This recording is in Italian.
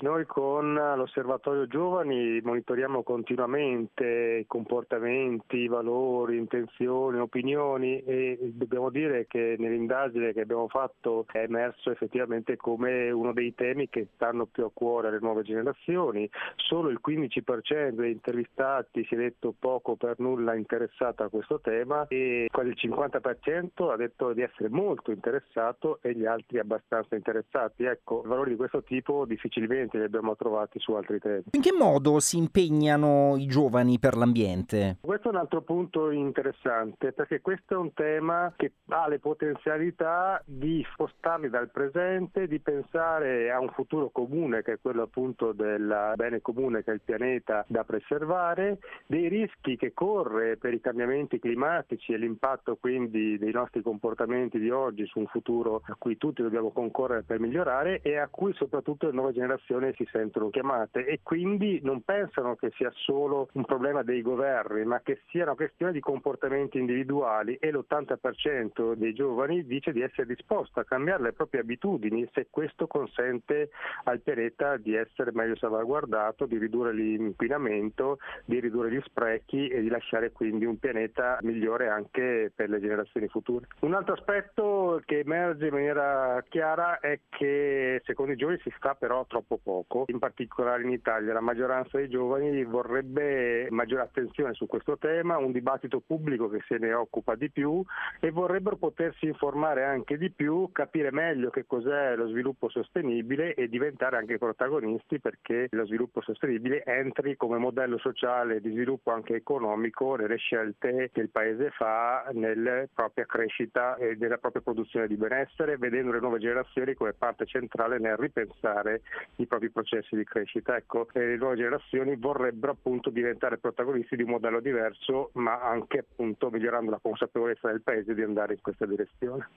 Noi con l'Osservatorio Giovani monitoriamo continuamente i comportamenti, valori, intenzioni, opinioni e dobbiamo dire che nell'indagine che abbiamo fatto è emerso effettivamente come uno dei temi che stanno più a cuore alle nuove generazioni. Solo il 15% degli intervistati si è detto poco per nulla interessato a questo tema e quasi il 50% ha detto di essere molto interessato e gli altri abbastanza interessati. Ecco, valori di questo tipo difficilmente li abbiamo trovati su altri temi. In che modo si impegnano i giovani per l'ambiente? Questo è un altro punto interessante perché questo è un tema che ha le potenzialità di spostarli dal presente, di pensare a un futuro comune che è quello appunto del bene comune che è il pianeta da preservare, dei rischi che corre per i cambiamenti climatici e l'impatto quindi dei nostri comportamenti di oggi su un futuro a cui tutti dobbiamo concorrere per migliorare e a cui soprattutto le nuove generazioni si sentono chiamate e quindi non pensano che sia solo un problema dei governi ma che sia una questione di comportamenti individuali e l'80% dei giovani dice di essere disposto a cambiare le proprie abitudini se questo consente al pianeta di essere meglio salvaguardato, di ridurre l'inquinamento, di ridurre gli sprechi e di lasciare quindi un pianeta migliore anche per le generazioni future. Un altro aspetto che emerge in maniera chiara è che secondo i giovani si fa però troppo poco, in particolare in Italia la maggioranza dei giovani vorrebbe maggiore attenzione su questo tema, un dibattito pubblico che se ne occupa di più e vorrebbero potersi informare anche di più, capire meglio che cos'è lo sviluppo sostenibile e diventare anche protagonisti perché lo sviluppo sostenibile entri come modello sociale di sviluppo anche economico nelle scelte che il Paese fa nella propria crescita e nella propria produzione di benessere, vedendo le nuove generazioni come parte centrale nel ripensare i propri processi di crescita. Ecco, le nuove generazioni vorrebbero appunto diventare protagonisti di un modello diverso, ma anche appunto migliorando la consapevolezza del Paese di andare in questa direzione.